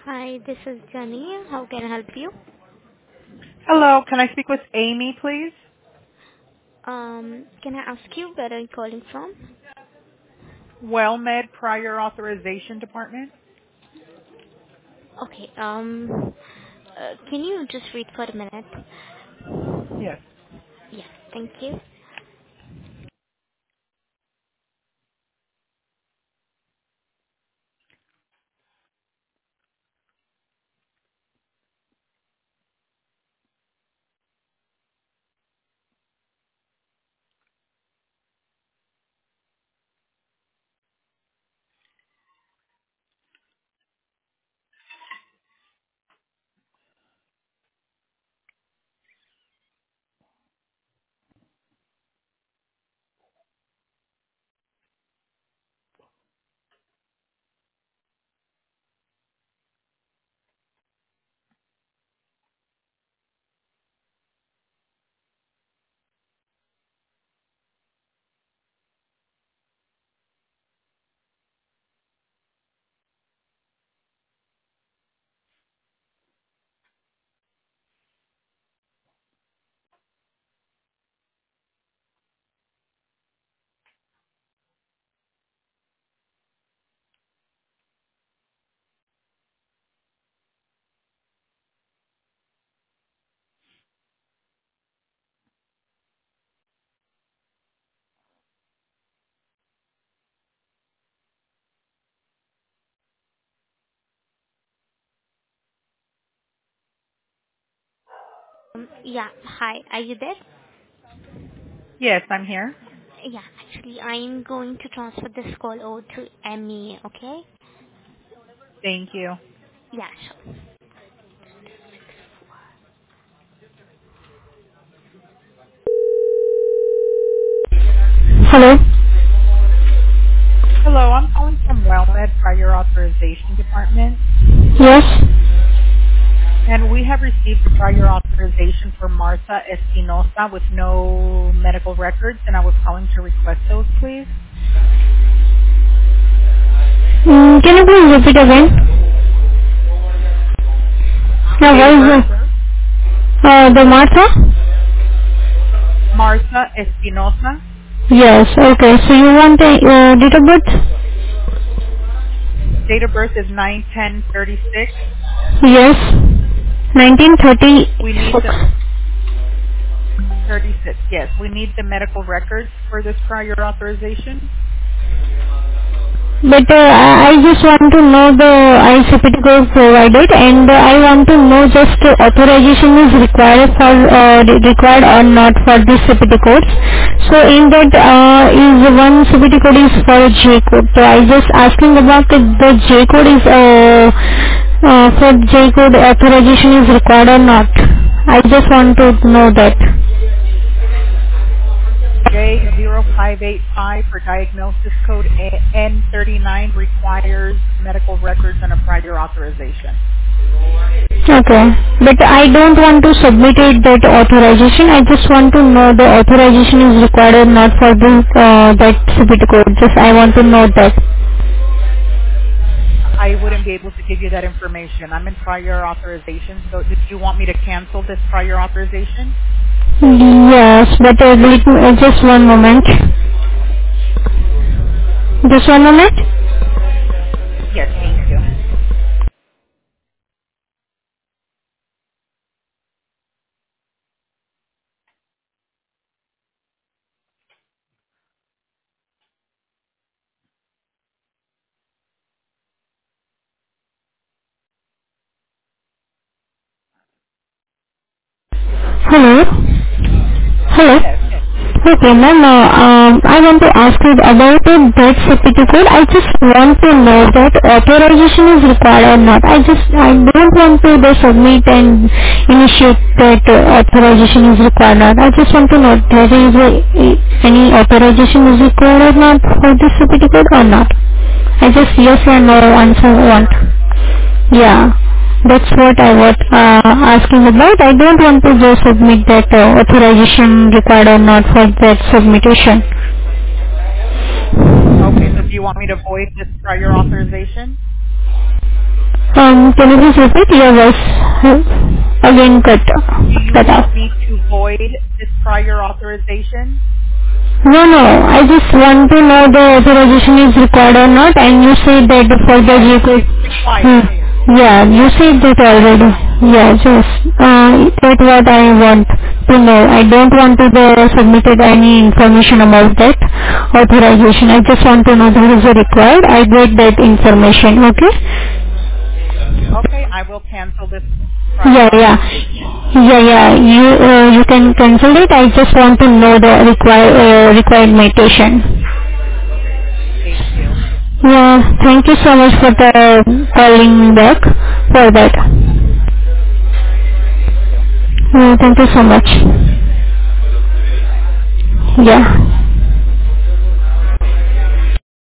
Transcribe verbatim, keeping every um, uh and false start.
Hi, this is Jenny. How can I help you? Hello, can I speak with Amy, please? Um, can I ask you where are you calling from? WellMed Prior Authorization Department? Okay. Um, uh, can you just wait for a minute? Yes. Yes, thank you. Um, yeah. Hi. Are you there? Yes, I'm here. Yeah. Actually, I'm going to transfer this call over to Emmy. Okay? Thank you. Yeah. Sure. Hello. Hello, I'm calling from WellMed Prior Authorization Department, Yes. and we have received prior authorization for Martha Espinosa with no medical records, and I was calling to request those, please. Mm, can you please repeat again? Now, Date of what birth? is the, uh, the Martha? Martha Espinosa. Yes. Okay. So you want the uh, date of birth? Date of birth is nine ten thirty-six. Yes. We need nineteen thirty-six. the thirty-six. Yes, we need the medical records for this prior authorization. But uh, I I just want to know the I C P T code provided, and uh, I want to know just uh, authorization is required for uh, re- required or not for this C P T codes. So in that uh, is one C P T code is for J code. So I just asking about if the J code is uh, uh, for J code authorization is required or not. I just want to know that. J zero five eight five for diagnosis code N thirty-nine requires medical records and a prior authorization. Okay. But I don't want to submit it that authorization. I just want to know the authorization is required or not for this, uh, that C P T code. Just I want to know that. I wouldn't be able to give you that information. I'm in prior authorization, so did you want me to cancel this prior authorization? Yes, but uh, wait, uh, just one moment. Just one moment. Yes, thank you. Hello? Hello? Yes. Okay, ma'am, uh, um, I want to ask you about the birth certificate. I just want to know that authorization is required or not. I just, I don't want to the submit and initiate that uh, authorization is required or not. I just want to know there is a, any authorization is required or not for this certificate or not. I just yes or no answer want. Yeah, that's what I was uh, asking about. I don't want to just submit that uh, authorization required or not for that submission. Okay, so do you want me to void this prior authorization? Um, can you please repeat your voice? uh, Again, cut, Do you cut off. want me to void this prior authorization? No, no, I just want to know the authorization is required or not, and you said that for the Yes, you could, it's hmm, required. yeah, you said that already. Yeah, just, uh, that's what I want to know. I don't want to the submitted any information about that authorization. I just want to know that is required. I get that information, okay? Okay, I will cancel this Yeah, prior yeah. authorization. Yeah, yeah. You, uh, you can cancel it. I just want to know the required, uh, required mutation. Thank you. Yeah, thank you so much for the calling back for that. Thank you. Yeah, thank you so much. Bye. Yeah.